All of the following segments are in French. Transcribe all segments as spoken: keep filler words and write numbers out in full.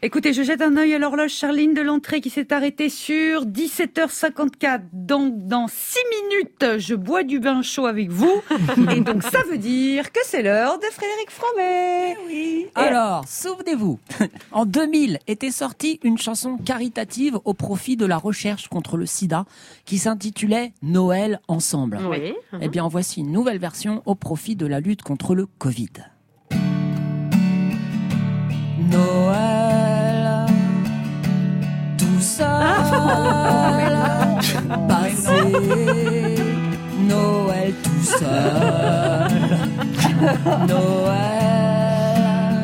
Écoutez, je jette un œil à l'horloge Charline de l'entrée qui s'est arrêtée sur dix-sept heures cinquante-quatre. Donc, dans six minutes, je bois du bain chaud avec vous. Et donc, ça veut dire que c'est l'heure de Frédéric Fromet. Oui. Alors, souvenez-vous, en deux mille était sortie une chanson caritative au profit de la recherche contre le sida qui s'intitulait Noël ensemble. Oui. Eh bien, voici une nouvelle version au profit de la lutte contre le Covid. Noël, tout seul, passer, Noël tout seul, Noël,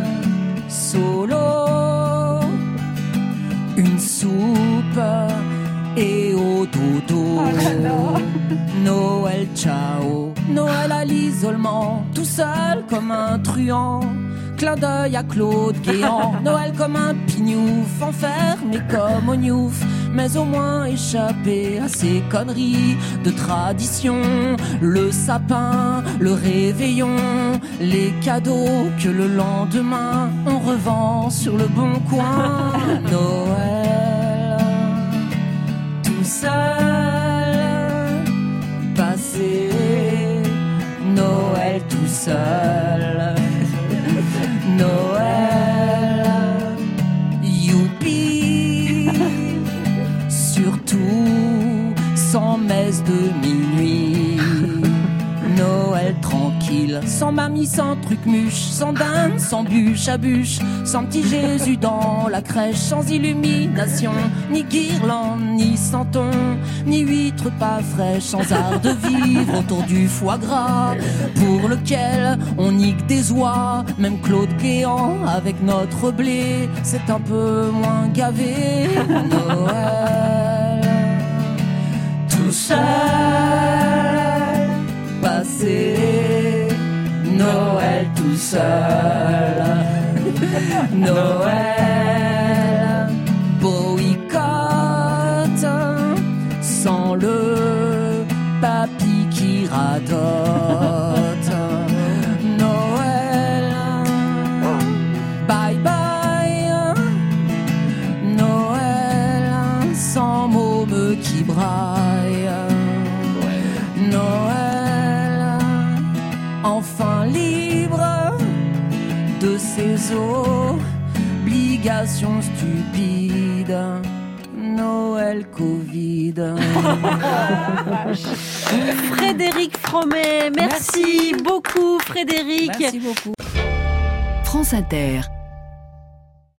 solo, une soupe et au dodo, Noël ciao, Noël à l'isolement, tout seul comme un truand. Clin d'œil à Claude Guéant, Noël comme un pignouf, enfermé comme au Newf, mais au moins échappé à ces conneries de tradition. Le sapin, le réveillon, les cadeaux que le lendemain on revend sur le bon coin. Noël, tout seul, passer, Noël tout seul. Noël, youpi, surtout sans messe de minuit. Noël tranquille, sans mamie, sans truc mûche, sans dinde, sans bûche à bûche, sans petit Jésus dans la crèche, sans illumination, ni guirlande, ni santon, ni huître pas fraîche, sans art de vivre autour du foie gras, pour lequel on nique des oies, même Claude Guéant avec notre blé, c'est un peu moins gavé. Noël, tout seul, passer, Noël tout seul, Noël, boycott, sans le papy qui radote, Noël, bye bye, Noël, sans môme qui braille, Noël, enfin libre de ses obligations stupides. Noël Covid. Frédéric Fromet, merci, merci beaucoup Frédéric. Merci beaucoup. France Inter.